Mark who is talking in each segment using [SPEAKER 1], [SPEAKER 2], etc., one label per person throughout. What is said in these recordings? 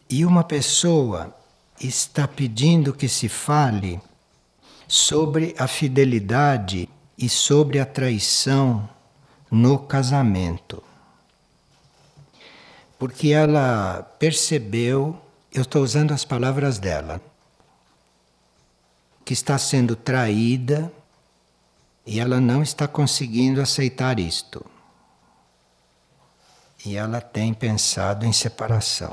[SPEAKER 1] E uma pessoa está pedindo que se fale sobre a fidelidade e sobre a traição no casamento. Porque ela percebeu, eu estou usando as palavras dela, que está sendo traída e ela não está conseguindo aceitar isto. E ela tem pensado em separação.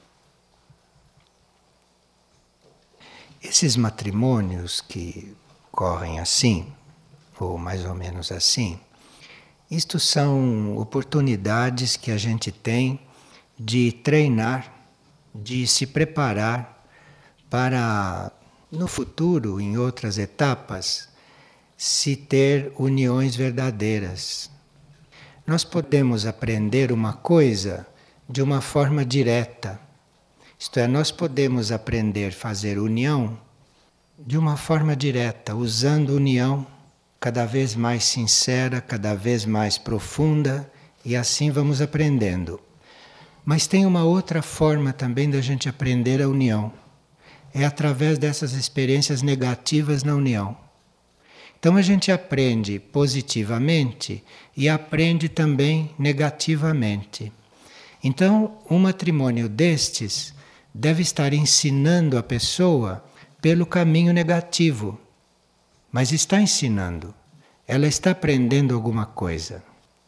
[SPEAKER 1] Esses matrimônios que correm assim, ou mais ou menos assim, isto são oportunidades que a gente tem de treinar, de se preparar para, no futuro, em outras etapas, se ter uniões verdadeiras. Nós podemos aprender uma coisa de uma forma direta. Isto é, nós podemos aprender a fazer união de uma forma direta, usando união cada vez mais sincera, cada vez mais profunda, e assim vamos aprendendo. Mas tem uma outra forma também da gente aprender a união. É através dessas experiências negativas na união. Então a gente aprende positivamente e aprende também negativamente. Então, um matrimônio destes deve estar ensinando a pessoa pelo caminho negativo. Mas está ensinando. Ela está aprendendo alguma coisa.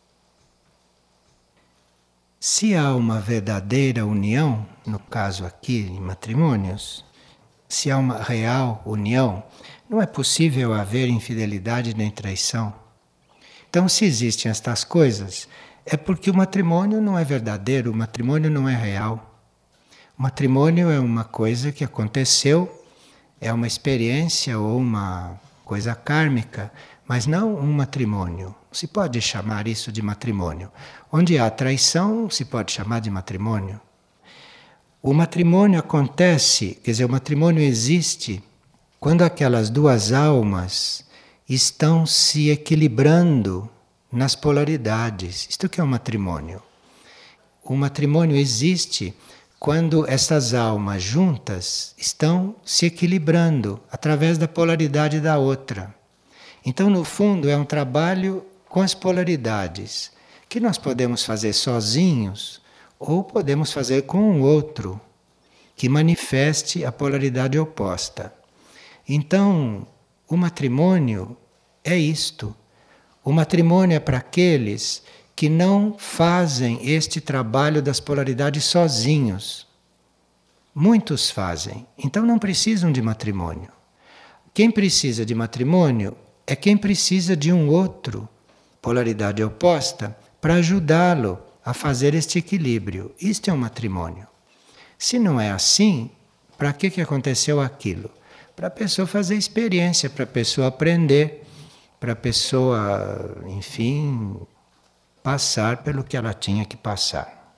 [SPEAKER 1] Se há uma verdadeira união, no caso aqui em matrimônios, se há uma real união, não é possível haver infidelidade nem traição. Então, se existem estas coisas, é porque o matrimônio não é verdadeiro, o matrimônio não é real. O matrimônio é uma coisa que aconteceu, é uma experiência ou uma coisa kármica, mas não um matrimônio. Não se pode chamar isso de matrimônio. Onde há traição, se pode chamar de matrimônio. O matrimônio acontece, quer dizer, o matrimônio existe quando aquelas duas almas estão se equilibrando nas polaridades. Isto que é o matrimônio. O matrimônio existe quando essas almas juntas estão se equilibrando através da polaridade da outra. Então, no fundo, é um trabalho com as polaridades, que nós podemos fazer sozinhos ou podemos fazer com um outro, que manifeste a polaridade oposta. Então, o matrimônio é isto. O matrimônio é para aqueles que não fazem este trabalho das polaridades sozinhos. Muitos fazem, então não precisam de matrimônio. Quem precisa de matrimônio é quem precisa de um outro, polaridade oposta, para ajudá-lo a fazer este equilíbrio. Isto é um matrimônio. Se não é assim, para que aconteceu aquilo? Para a pessoa fazer experiência, para a pessoa aprender, para a pessoa, enfim, passar pelo que ela tinha que passar.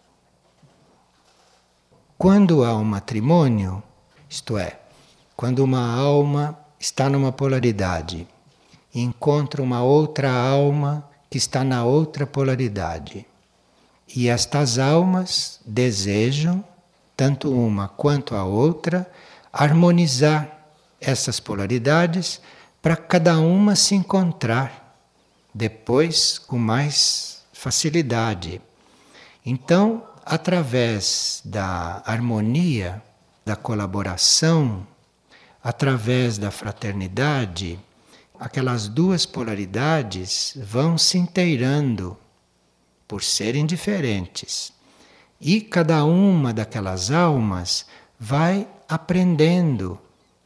[SPEAKER 1] Quando há um matrimônio, isto é, quando uma alma está numa polaridade e encontra uma outra alma que está na outra polaridade, e estas almas desejam, tanto uma quanto a outra, harmonizar essas polaridades para cada uma se encontrar depois com mais facilidade. Então, através da harmonia, da colaboração, através da fraternidade, aquelas duas polaridades vão se inteirando por serem diferentes. E cada uma daquelas almas vai aprendendo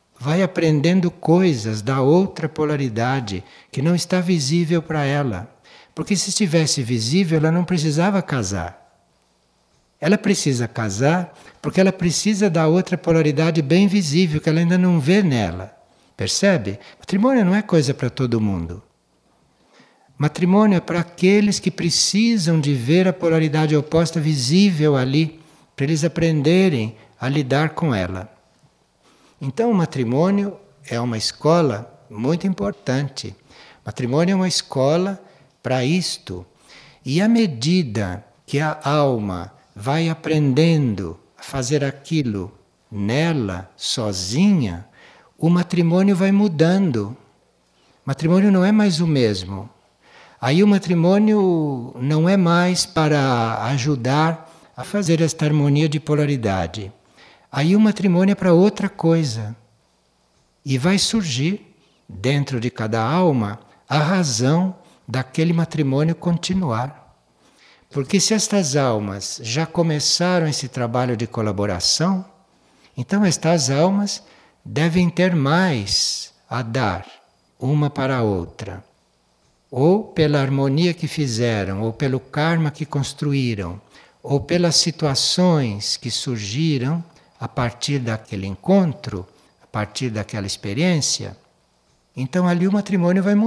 [SPEAKER 1] coisas da outra polaridade que não está visível para ela. Porque se estivesse visível, ela não precisava casar. Ela precisa casar porque ela precisa da outra polaridade bem visível, que ela ainda não vê nela. Percebe? Matrimônio não é coisa para todo mundo. Matrimônio é para aqueles que precisam de ver a polaridade oposta visível ali, para eles aprenderem a lidar com ela. Então o matrimônio é uma escola muito importante. Matrimônio é uma escola para isto. E à medida que a alma vai aprendendo a fazer aquilo nela, sozinha, o matrimônio vai mudando. O matrimônio não é mais o mesmo. Aí o matrimônio não é mais para ajudar a fazer esta harmonia de polaridade. Aí o matrimônio é para outra coisa. E vai surgir, dentro de cada alma, a razão daquele matrimônio continuar. Porque se estas almas já começaram esse trabalho de colaboração, então estas almas devem ter mais a dar uma para a outra. Ou pela harmonia que fizeram, ou pelo karma que construíram, ou pelas situações que surgiram a partir daquele encontro, a partir daquela experiência. Então ali o matrimônio vai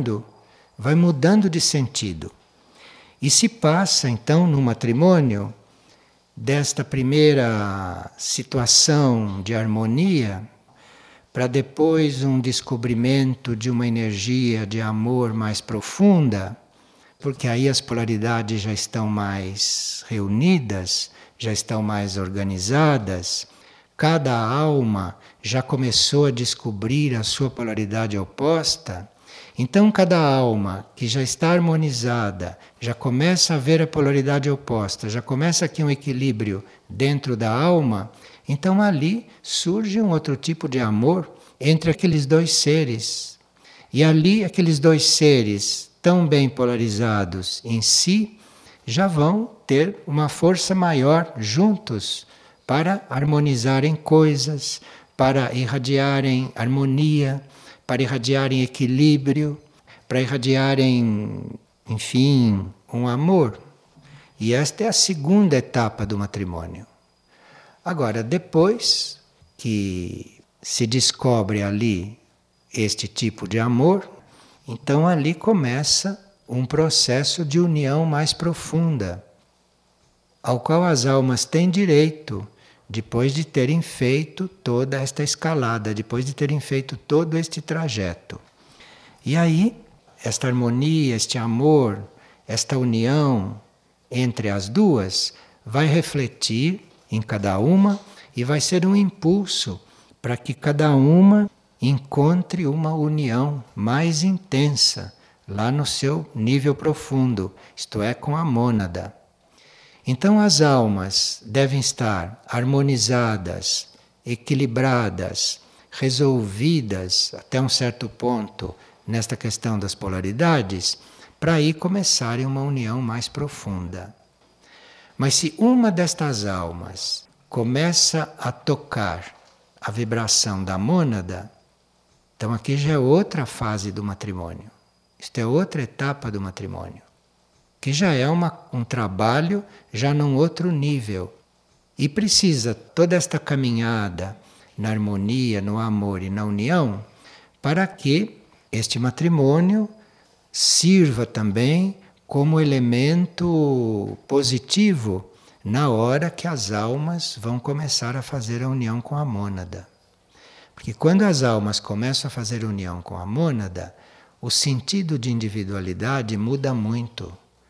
[SPEAKER 1] mudando de sentido. E se passa então no matrimônio desta primeira situação de harmonia para depois um descobrimento de uma energia de amor mais profunda, porque aí as polaridades já estão mais reunidas, já estão mais organizadas, cada alma já começou a descobrir a sua polaridade oposta. Então, cada alma que já está harmonizada, já começa a ver a polaridade oposta, já começa aqui um equilíbrio dentro da alma, então ali surge um outro tipo de amor entre aqueles dois seres. E ali, aqueles dois seres tão bem polarizados em si, já vão ter uma força maior juntos para harmonizarem coisas, para irradiarem harmonia, para irradiarem equilíbrio, para irradiarem, enfim, um amor. E esta é a segunda etapa do matrimônio. Agora, depois que se descobre ali este tipo de amor, então ali começa um processo de união mais profunda, ao qual as almas têm direito, depois de terem feito toda esta escalada, depois de terem feito todo este trajeto. E aí, esta harmonia, este amor, esta união entre as duas vai refletir em cada uma e vai ser um impulso para que cada uma encontre uma união mais intensa lá no seu nível profundo, isto é, com a mônada. Então as almas devem estar harmonizadas, equilibradas, resolvidas até um certo ponto nesta questão das polaridades, para aí começarem uma união mais profunda. Mas se uma destas almas começa a tocar a vibração da mônada, então aqui já é outra fase do matrimônio. Isto é outra etapa do matrimônio, que já é um trabalho já num outro nível. E precisa toda esta caminhada na harmonia, no amor e na união, para que este matrimônio sirva também como elemento positivo na hora que as almas vão começar a fazer a união com a mônada. Porque quando as almas começam a fazer união com a mônada, o sentido de individualidade muda muito.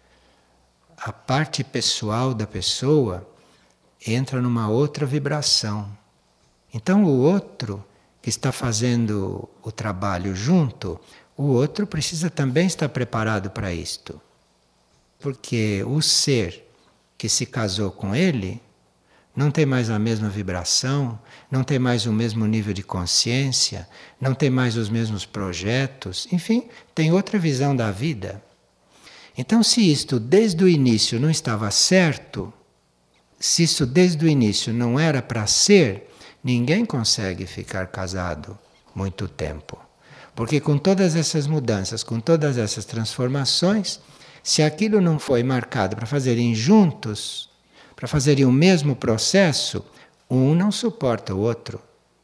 [SPEAKER 1] A parte pessoal da pessoa entra numa outra vibração. Então o outro que está fazendo o trabalho junto, o outro precisa também estar preparado para isto. Porque o ser que se casou com ele não tem mais a mesma vibração, não tem mais o mesmo nível de consciência, não tem mais os mesmos projetos, enfim, tem outra visão da vida. Então, se isto desde o início não estava certo, se isso desde o início não era para ser, ninguém consegue ficar casado muito tempo. Porque com todas essas mudanças, com todas essas transformações, se aquilo não foi marcado para fazerem juntos, para fazerem o mesmo processo, um não suporta o outro.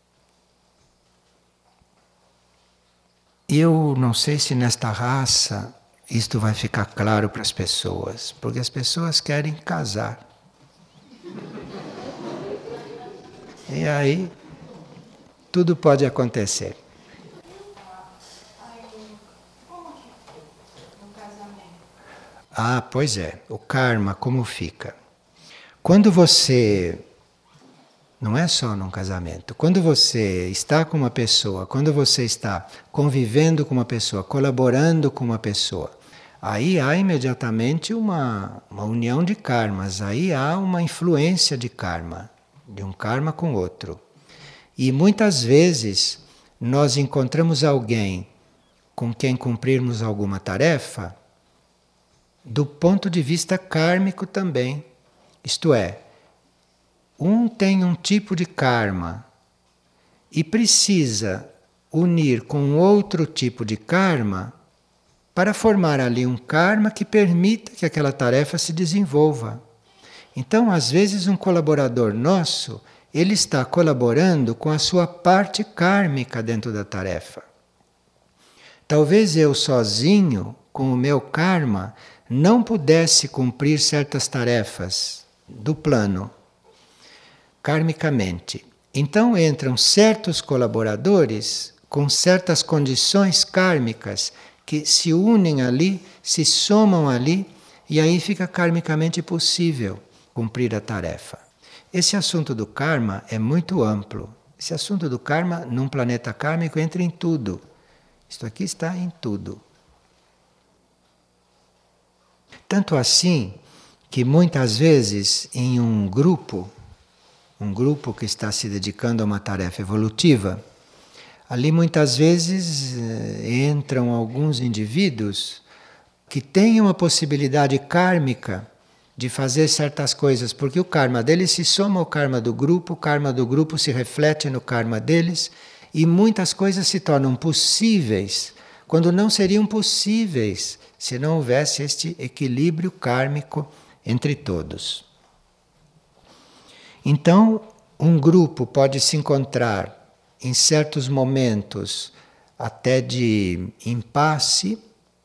[SPEAKER 1] Eu não sei se nesta raça isto vai ficar claro para as pessoas, porque as pessoas querem casar. E aí, tudo pode acontecer. Ah, pois é, o karma como fica? Quando você Não é só num casamento. Quando você está com uma pessoa, quando você está convivendo com uma pessoa, colaborando com uma pessoa, aí há imediatamente uma união de karmas, aí há uma influência de karma, de um karma com outro. E muitas vezes nós encontramos alguém com quem cumprirmos alguma tarefa do ponto de vista kármico também. Isto é, um tem um tipo de karma e precisa unir com outro tipo de karma para formar ali um karma que permita que aquela tarefa se desenvolva. Então, às vezes, um colaborador nosso, ele está colaborando com a sua parte kármica dentro da tarefa. Talvez eu sozinho, com o meu karma, não pudesse cumprir certas tarefas do plano, karmicamente. Então entram certos colaboradores com certas condições kármicas que se unem ali, se somam ali, e aí fica karmicamente possível cumprir a tarefa. Esse assunto do karma é muito amplo. Esse assunto do karma, num planeta kármico, entra em tudo. Isto aqui está em tudo. Tanto assim que muitas vezes em um grupo que está se dedicando a uma tarefa evolutiva, ali muitas vezes entram alguns indivíduos que têm uma possibilidade kármica de fazer certas coisas, porque o karma deles se soma ao karma do grupo, o karma do grupo se reflete no karma deles, e muitas coisas se tornam possíveis quando não seriam possíveis se não houvesse este equilíbrio kármico entre todos. Então, um grupo pode se encontrar em certos momentos até de impasse,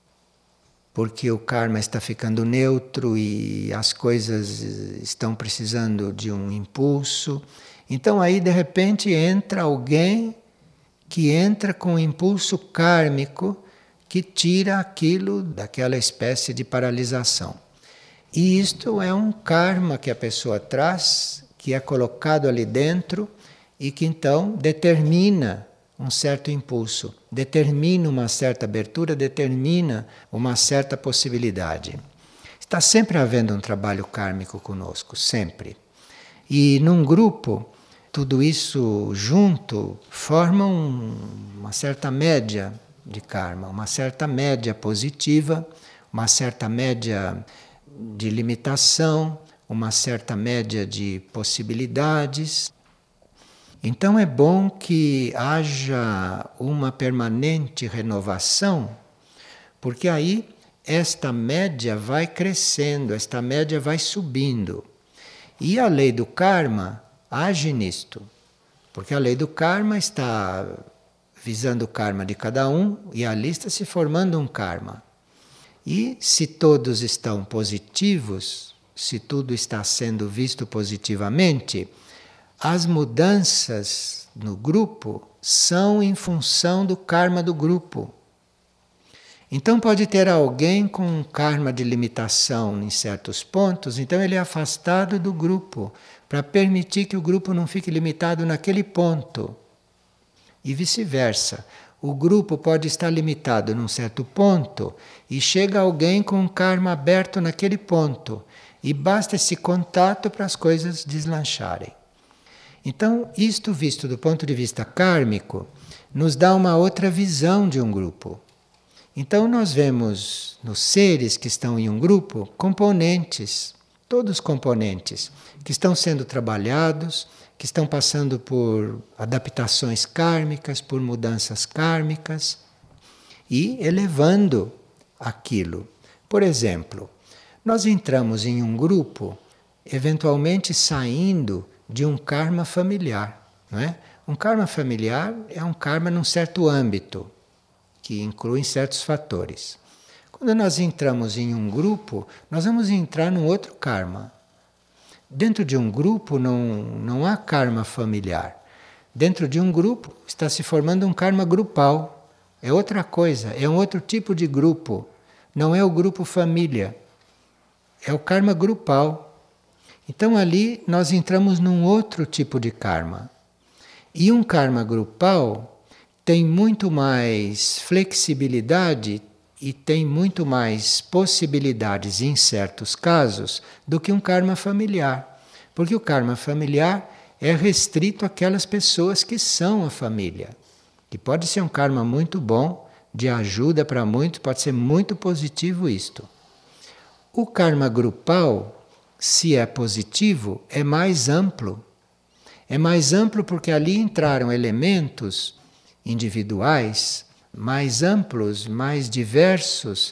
[SPEAKER 1] porque o karma está ficando neutro e as coisas estão precisando de um impulso. Então aí de repente entra alguém que entra com um impulso kármico que tira aquilo daquela espécie de paralisação. E isto é um karma que a pessoa traz, que é colocado ali dentro e que então determina um certo impulso, determina uma certa abertura, determina uma certa possibilidade. Está sempre havendo um trabalho kármico conosco, sempre. E num grupo, tudo isso junto forma uma certa média de karma, uma certa média positiva, uma certa média de limitação, uma certa média de possibilidades. Então é bom que haja uma permanente renovação, porque aí esta média vai crescendo, esta média vai subindo. E a lei do karma age nisto, porque a lei do karma está visando o karma de cada um e ali está se formando um karma. E se todos estão positivos, se tudo está sendo visto positivamente, as mudanças no grupo são em função do karma do grupo. Então pode ter alguém com um karma de limitação em certos pontos, então ele é afastado do grupo, para permitir que o grupo não fique limitado naquele ponto. E vice-versa. O grupo pode estar limitado num certo ponto e chega alguém com um karma aberto naquele ponto. E basta esse contato para as coisas deslancharem. Então, isto visto do ponto de vista kármico, nos dá uma outra visão de um grupo. Então, nós vemos nos seres que estão em um grupo componentes, todos componentes, que estão sendo trabalhados, que estão passando por adaptações kármicas, por mudanças kármicas e elevando aquilo. Por exemplo, nós entramos em um grupo, eventualmente saindo de um karma familiar, não é? Um karma familiar é um karma num certo âmbito, que inclui certos fatores. Quando nós entramos em um grupo, nós vamos entrar num outro karma. Dentro de um grupo não há karma familiar. Dentro de um grupo está se formando um karma grupal. É outra coisa, é um outro tipo de grupo. Não é o grupo família, é o karma grupal. Então ali nós entramos num outro tipo de karma. E um karma grupal tem muito mais flexibilidade e tem muito mais possibilidades em certos casos do que um karma familiar. Porque o karma familiar é restrito àquelas pessoas que são a família. Que pode ser um karma muito bom, de ajuda para muitos, pode ser muito positivo isto. O karma grupal, se é positivo, é mais amplo. É mais amplo porque ali entraram elementos individuais mais amplos, mais diversos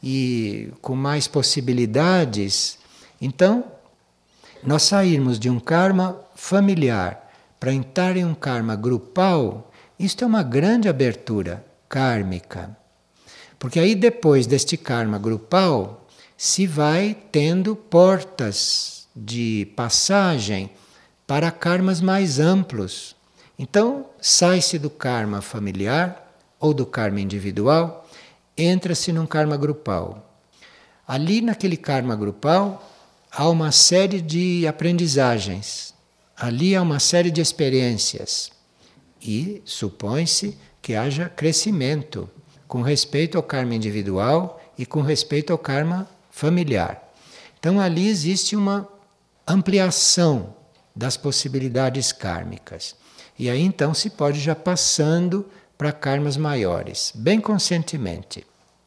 [SPEAKER 1] e com mais possibilidades. Então, nós sairmos de um karma familiar para entrar em um karma grupal, isto é uma grande abertura kármica. Porque aí depois deste karma grupal, se vai tendo portas de passagem para karmas mais amplos. Então, sai-se do karma familiar ou do karma individual, entra-se num karma grupal. Ali naquele karma grupal há uma série de aprendizagens, ali há uma série de experiências e supõe-se que haja crescimento com respeito ao karma individual e com respeito ao karma familiar. Então ali existe uma ampliação das possibilidades kármicas. E aí então se pode já passando para karmas maiores, bem conscientemente.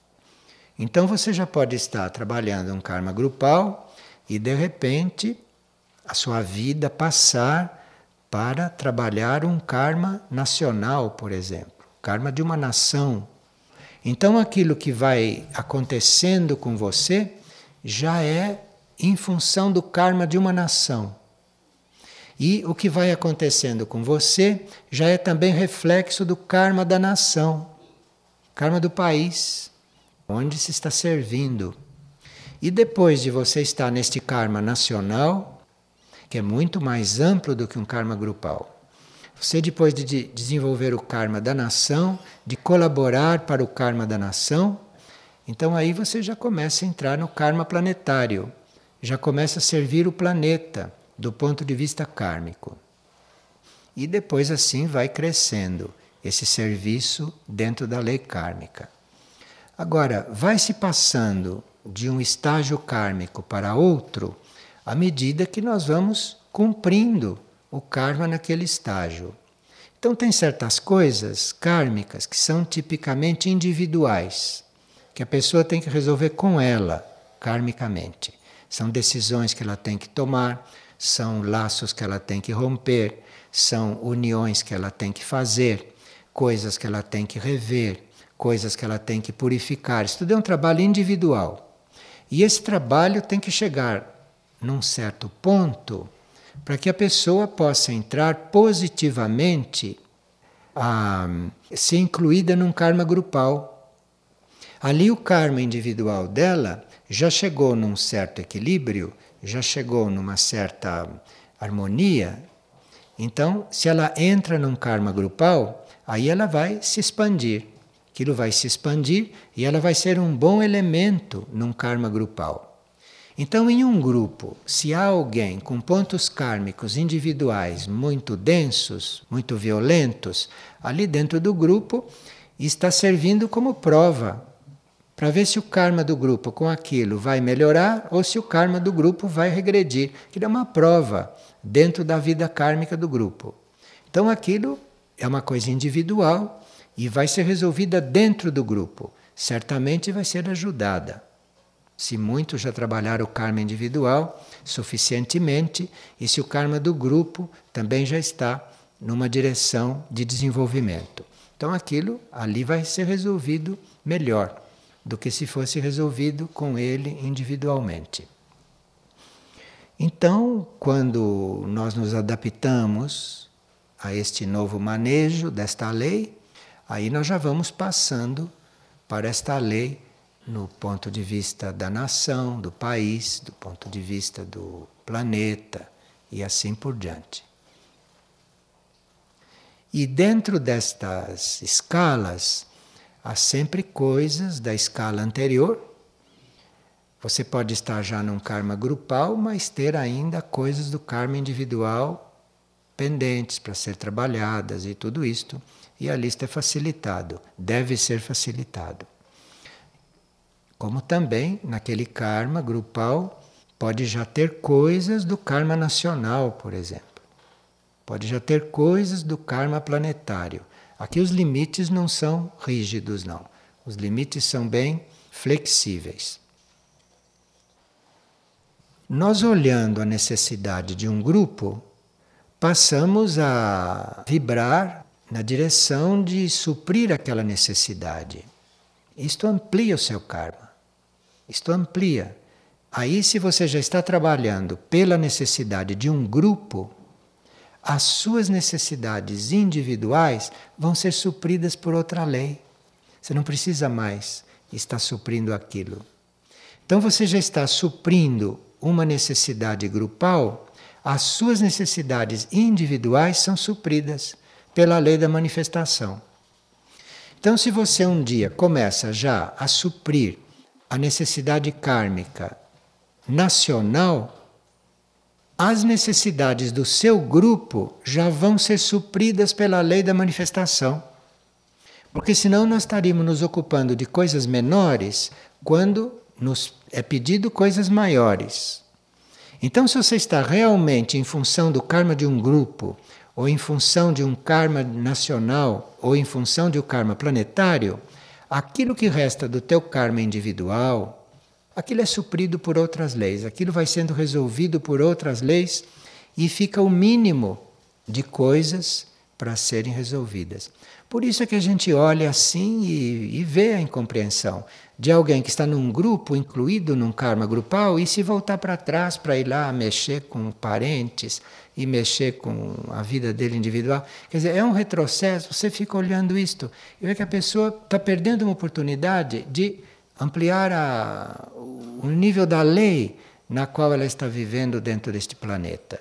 [SPEAKER 1] Então você já pode estar trabalhando um karma grupal e de repente a sua vida passar para trabalhar um karma nacional, por exemplo, karma de uma nação. Então aquilo que vai acontecendo com você já é em função do karma de uma nação. E o que vai acontecendo com você já é também reflexo do karma da nação, karma do país, onde se está servindo. E depois de você estar neste karma nacional, que é muito mais amplo do que um karma grupal, você depois de desenvolver o karma da nação, de colaborar para o karma da nação, então aí você já começa a entrar no karma planetário, já começa a servir o planeta do ponto de vista kármico. E depois assim vai crescendo esse serviço dentro da lei kármica. Agora, vai se passando de um estágio kármico para outro à medida que nós vamos cumprindo o karma naquele estágio. Então tem certas coisas kármicas que são tipicamente individuais, que a pessoa tem que resolver com ela, karmicamente. São decisões que ela tem que tomar, são laços que ela tem que romper, são uniões que ela tem que fazer, coisas que ela tem que rever, coisas que ela tem que purificar. Isso tudo é um trabalho individual. E esse trabalho tem que chegar num certo ponto para que a pessoa possa entrar positivamente a ser incluída num karma grupal. Ali o karma individual dela já chegou num certo equilíbrio, já chegou numa certa harmonia. Então, se ela entra num karma grupal, aí ela vai se expandir. Aquilo vai se expandir e ela vai ser um bom elemento num karma grupal. Então, em um grupo, se há alguém com pontos kármicos individuais muito densos, muito violentos, ali dentro do grupo está servindo como prova para ver se o karma do grupo com aquilo vai melhorar ou se o karma do grupo vai regredir. Que é uma prova dentro da vida kármica do grupo. Então aquilo é uma coisa individual e vai ser resolvida dentro do grupo. Certamente vai ser ajudada. Se muitos já trabalharam o karma individual suficientemente e se o karma do grupo também já está numa direção de desenvolvimento. Então aquilo ali vai ser resolvido melhor do que se fosse resolvido com ele individualmente. Então, quando nós nos adaptamos a este novo manejo desta lei, aí nós já vamos passando para esta lei no ponto de vista da nação, do país, do ponto de vista do planeta e assim por diante. E dentro destas escalas, há sempre coisas da escala anterior Você pode estar já num karma grupal, mas ter ainda coisas do karma individual pendentes para ser trabalhadas e tudo isto. E a lista é facilitado, deve ser facilitado. Como também, naquele karma grupal, pode já ter coisas do karma nacional, por exemplo. Pode já ter coisas do karma planetário. Aqui os limites não são rígidos, não. Os limites são bem flexíveis. Nós, olhando a necessidade de um grupo, passamos a vibrar na direção de suprir aquela necessidade. Isto amplia o seu karma. Isto amplia. Aí, se você já está trabalhando pela necessidade de um grupo, as suas necessidades individuais vão ser supridas por outra lei. Você não precisa mais estar suprindo aquilo. Então você já está suprindo uma necessidade grupal, as suas necessidades individuais são supridas pela lei da manifestação. Então, se você um dia começa já a suprir a necessidade kármica nacional, as necessidades do seu grupo já vão ser supridas pela lei da manifestação. Porque senão nós estaríamos nos ocupando de coisas menores quando nos é pedido coisas maiores. Então, se você está realmente em função do karma de um grupo, ou em função de um karma nacional, ou em função de um karma planetário, aquilo que resta do teu karma individual, aquilo é suprido por outras leis, aquilo vai sendo resolvido por outras leis e fica o mínimo de coisas para serem resolvidas. Por isso é que a gente olha assim e vê a incompreensão de alguém que está num grupo, incluído num karma grupal, e se voltar para trás para ir lá mexer com parentes e mexer com a vida dele individual. Quer dizer, é um retrocesso, você fica olhando isto e vê que a pessoa está perdendo uma oportunidade de ampliar o nível da lei na qual ela está vivendo dentro deste planeta.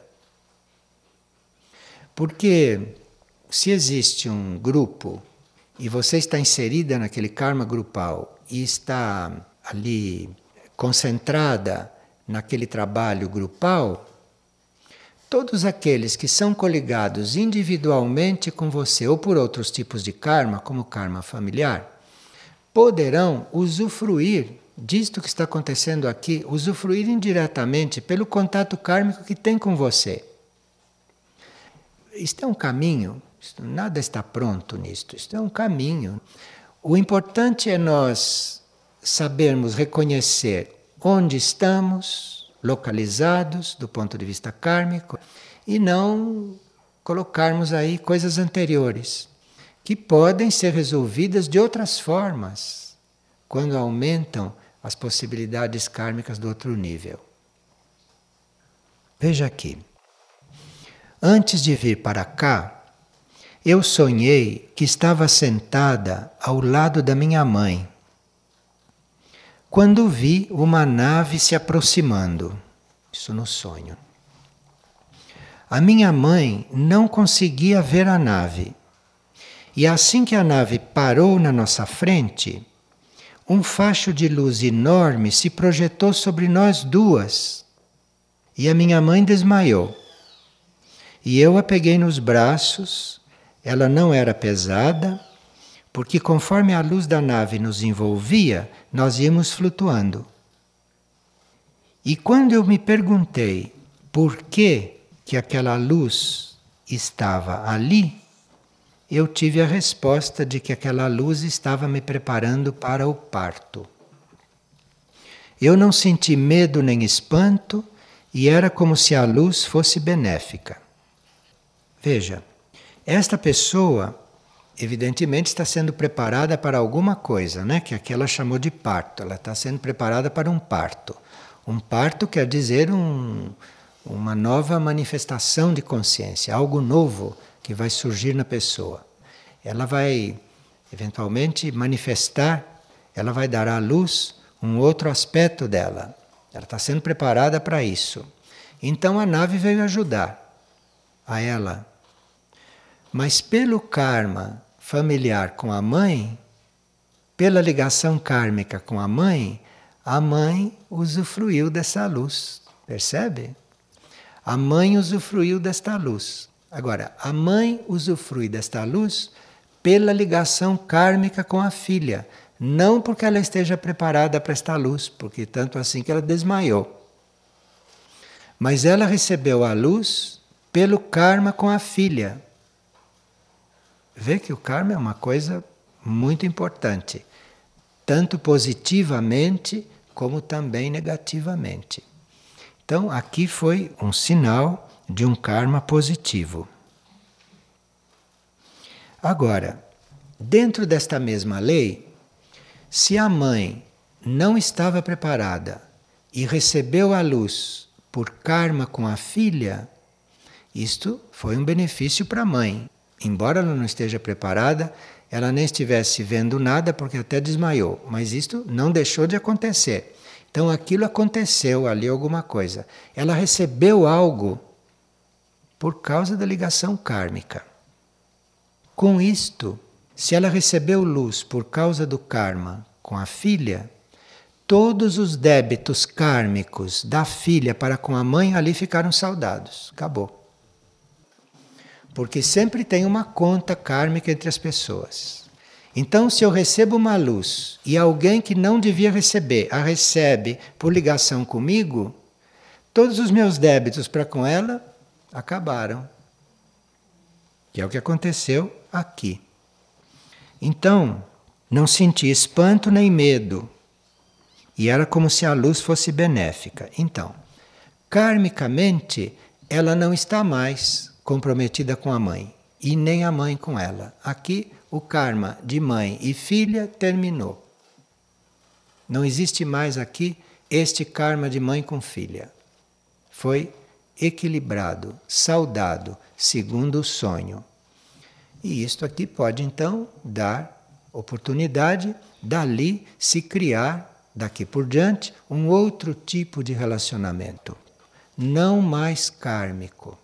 [SPEAKER 1] Porque se existe um grupo e você está inserida naquele karma grupal e está ali concentrada naquele trabalho grupal, todos aqueles que são coligados individualmente com você ou por outros tipos de karma, como o karma familiar, poderão usufruir disto que está acontecendo aqui, usufruir indiretamente pelo contato kármico que tem com você. Isto é um caminho, nada está pronto nisto, isto é um caminho. O importante é nós sabermos reconhecer onde estamos localizados do ponto de vista kármico e não colocarmos aí coisas anteriores que podem ser resolvidas de outras formas quando aumentam as possibilidades kármicas do outro nível. Veja aqui. Antes de vir para cá, eu sonhei que estava sentada ao lado da minha mãe, quando vi uma nave se aproximando. Isso no sonho. A minha mãe não conseguia ver a nave. E assim que a nave parou na nossa frente, um facho de luz enorme se projetou sobre nós duas. E a minha mãe desmaiou. E eu a peguei nos braços. Ela não era pesada, porque conforme a luz da nave nos envolvia, nós íamos flutuando. E quando eu me perguntei por que aquela luz estava ali, eu tive a resposta de que aquela luz estava me preparando para o parto. Eu não senti medo nem espanto e era como se a luz fosse benéfica. Veja. Esta pessoa, evidentemente, está sendo preparada para alguma coisa, né? Que aqui ela chamou de parto. Ela está sendo preparada para um parto. Um parto quer dizer uma nova manifestação de consciência, algo novo que vai surgir na pessoa. Ela vai, eventualmente, manifestar, ela vai dar à luz um outro aspecto dela. Ela está sendo preparada para isso. Então a nave veio ajudar a ela. Mas pelo karma familiar com a mãe, pela ligação kármica com a mãe, a mãe usufruiu dessa luz. Percebe? A mãe usufruiu desta luz. Agora, a mãe usufrui desta luz pela ligação kármica com a filha, não porque ela esteja preparada para esta luz, porque tanto assim que ela desmaiou. Mas ela recebeu a luz pelo karma com a filha. Vê que o karma é uma coisa muito importante, tanto positivamente como também negativamente. Então, aqui foi um sinal de um karma positivo. Agora, dentro desta mesma lei, se a mãe não estava preparada e recebeu a luz por karma com a filha, isto foi um benefício para a mãe. Embora ela não esteja preparada, ela nem estivesse vendo nada porque até desmaiou, mas isto não deixou de acontecer. Então aquilo aconteceu ali, alguma coisa. Ela recebeu algo por causa da ligação kármica. Com isto, se ela recebeu luz por causa do karma com a filha, todos os débitos kármicos da filha para com a mãe ali ficaram saldados. Acabou. Porque sempre tem uma conta kármica entre as pessoas. Então, se eu recebo uma luz e alguém que não devia receber a recebe por ligação comigo, todos os meus débitos para com ela acabaram. Que é o que aconteceu aqui. Então, não senti espanto nem medo. E era como se a luz fosse benéfica. Então, karmicamente, ela não está mais comprometida com a mãe, e nem a mãe com ela. Aqui, o karma de mãe e filha terminou. Não existe mais aqui este karma de mãe com filha. Foi equilibrado, saudado, segundo o sonho. E isto aqui pode então dar oportunidade dali se criar, daqui por diante, um outro tipo de relacionamento, não mais kármico.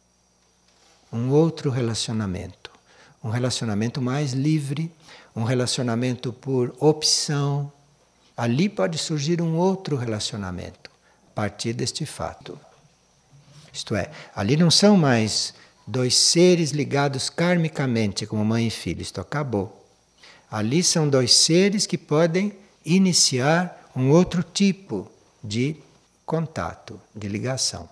[SPEAKER 1] Um outro relacionamento. Um relacionamento mais livre, um relacionamento por opção. Ali pode surgir um outro relacionamento, a partir deste fato. Isto é, ali não são mais dois seres ligados karmicamente como mãe e filho, isto acabou. Ali são dois seres que podem iniciar um outro tipo de contato, de ligação.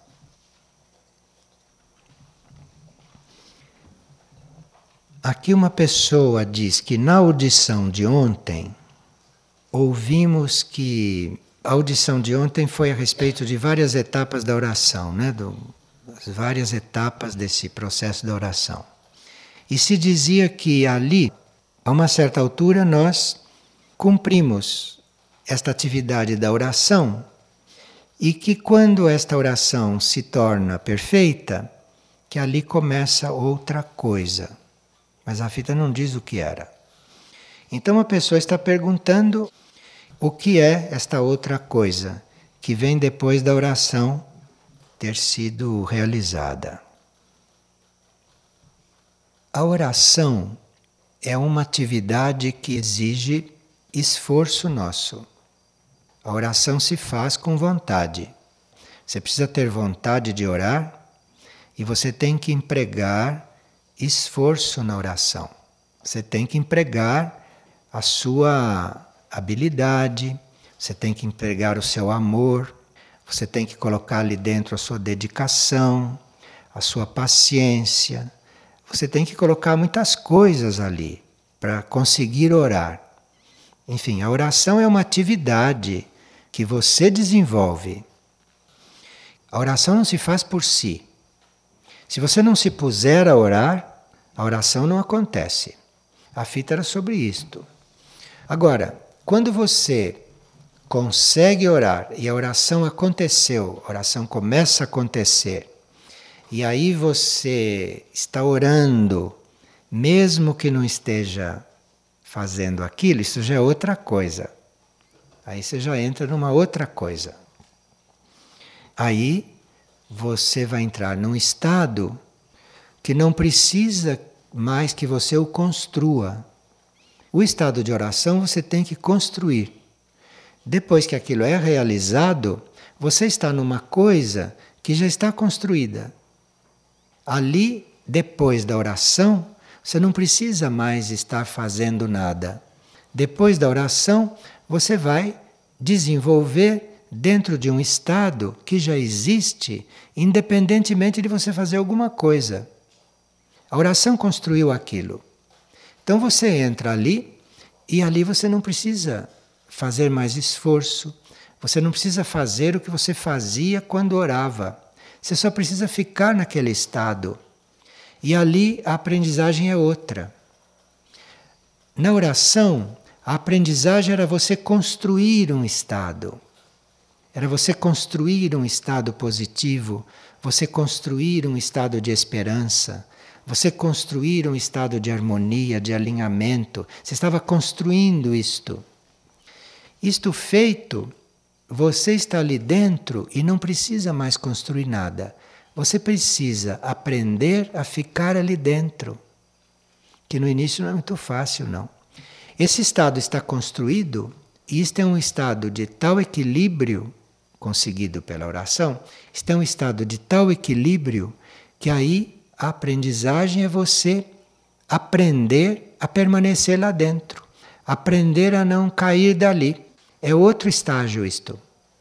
[SPEAKER 1] Aqui uma pessoa diz que na audição de ontem, ouvimos que a audição de ontem foi a respeito de várias etapas da oração, né? Das várias etapas desse processo da oração. E se dizia que ali, a uma certa altura, nós cumprimos esta atividade da oração e que quando esta oração se torna perfeita, que ali começa outra coisa. Mas a fita não diz o que era. Então a pessoa está perguntando o que é esta outra coisa que vem depois da oração ter sido realizada. A oração é uma atividade que exige esforço nosso. A oração se faz com vontade. Você precisa ter vontade de orar e você tem que empregar esforço na oração. Você tem que empregar a sua habilidade, você tem que empregar o seu amor, você tem que colocar ali dentro a sua dedicação, a sua paciência. Você tem que colocar muitas coisas ali para conseguir orar. Enfim, a oração é uma atividade que você desenvolve. A oração não se faz por si. Se você não se puser a orar, a oração não acontece. A fita era sobre isto. Agora, quando você consegue orar e a oração aconteceu, a oração começa a acontecer, e aí você está orando, mesmo que não esteja fazendo aquilo, isso já é outra coisa. Aí você já entra numa outra coisa. Aí você vai entrar num estado que não precisa mais que você o construa. O estado de oração você tem que construir. Depois que aquilo é realizado, você está numa coisa que já está construída. Ali, depois da oração, você não precisa mais estar fazendo nada. Depois da oração, você vai desenvolver dentro de um estado que já existe, independentemente de você fazer alguma coisa. A oração construiu aquilo. Então você entra ali e ali você não precisa fazer mais esforço, você não precisa fazer o que você fazia quando orava. Você só precisa ficar naquele estado. E ali a aprendizagem é outra. Na oração, a aprendizagem era você construir um estado. Era você construir um estado positivo, você construir um estado de esperança, você construir um estado de harmonia, de alinhamento. Você estava construindo isto. Isto feito, você está ali dentro e não precisa mais construir nada. Você precisa aprender a ficar ali dentro. Que no início não é muito fácil, não. Esse estado está construído e isto é um estado de tal equilíbrio, conseguido pela oração, isto é um estado de tal equilíbrio que aí a aprendizagem é você aprender a permanecer lá dentro, aprender a não cair dali. É outro estágio isto.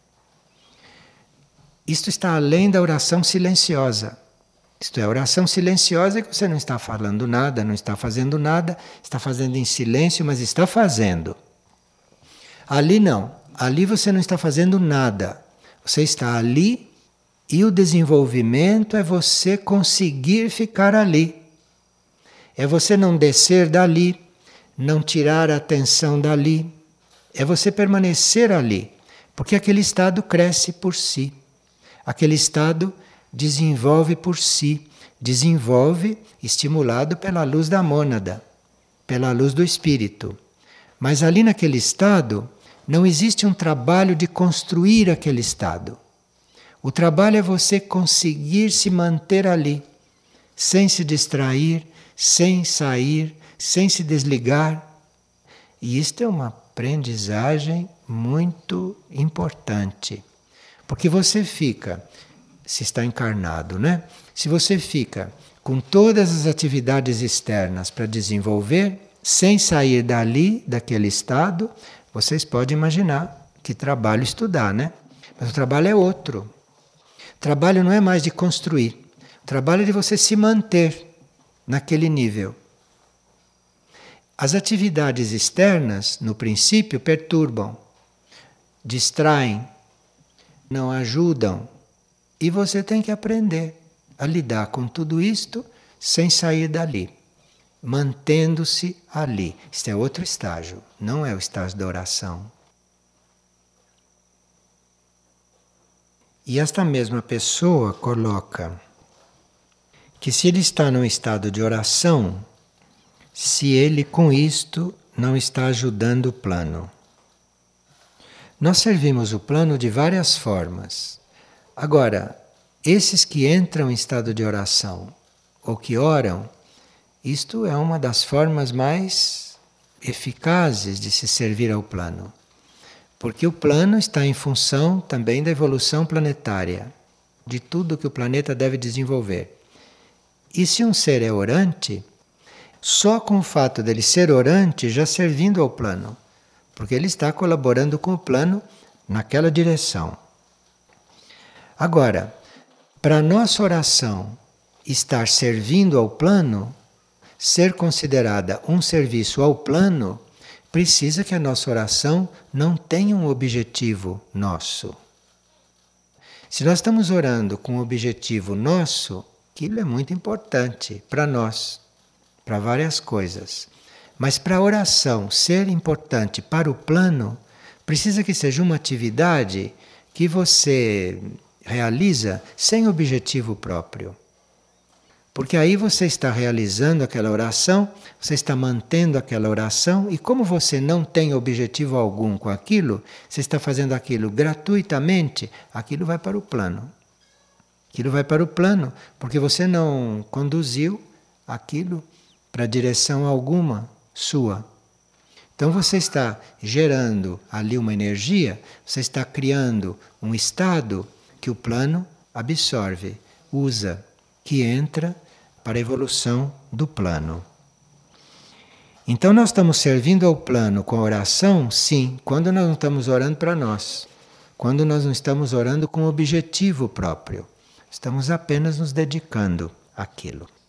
[SPEAKER 1] Isto está além da oração silenciosa. Isto é, a oração silenciosa é que você não está falando nada, não está fazendo nada, está fazendo em silêncio, mas está fazendo. Ali não. Ali você não está fazendo nada. Você está ali e o desenvolvimento é você conseguir ficar ali. É você não descer dali, não tirar a atenção dali. É você permanecer ali, porque aquele estado cresce por si. Aquele estado desenvolve por si, desenvolve estimulado pela luz da mônada, pela luz do espírito. Mas ali naquele estado não existe um trabalho de construir aquele estado. O trabalho é você conseguir se manter ali, sem se distrair, sem sair, sem se desligar. E isto é uma aprendizagem muito importante. Porque você fica, se está encarnado, né? Se você fica com todas as atividades externas para desenvolver, sem sair dali, daquele estado, vocês podem imaginar que trabalho estudar, né? Mas o trabalho é outro. O trabalho não é mais de construir. O trabalho é de você se manter naquele nível. As atividades externas, no princípio, perturbam, distraem, não ajudam. E você tem que aprender a lidar com tudo isto sem sair dali, mantendo-se ali. Este é outro estágio, não é o estágio da oração. E esta mesma pessoa coloca que se ele está num estado de oração, se ele com isto não está ajudando o plano. Nós servimos o plano de várias formas. Agora, esses que entram em estado de oração ou que oram, isto é uma das formas mais eficazes de se servir ao plano. Porque o plano está em função também da evolução planetária, de tudo que o planeta deve desenvolver. E se um ser é orante, só com o fato dele ser orante já servindo ao plano, porque ele está colaborando com o plano naquela direção. Agora, para a nossa oração estar servindo ao plano, ser considerada um serviço ao plano, precisa que a nossa oração não tenha um objetivo nosso. Se nós estamos orando com um objetivo nosso, aquilo é muito importante para nós, para várias coisas. Mas para a oração ser importante para o plano, precisa que seja uma atividade que você realiza sem objetivo próprio. Porque aí você está realizando aquela oração, você está mantendo aquela oração, e como você não tem objetivo algum com aquilo, você está fazendo aquilo gratuitamente, aquilo vai para o plano. Aquilo vai para o plano, porque você não conduziu aquilo para direção alguma sua. Então Então você está gerando ali uma energia, você está criando um estado que o plano absorve, usa, que entra para a evolução do plano. Então nós estamos servindo ao plano com a oração, sim, quando nós não estamos orando para nós, quando nós não estamos orando com objetivo próprio, estamos apenas nos dedicando àquilo.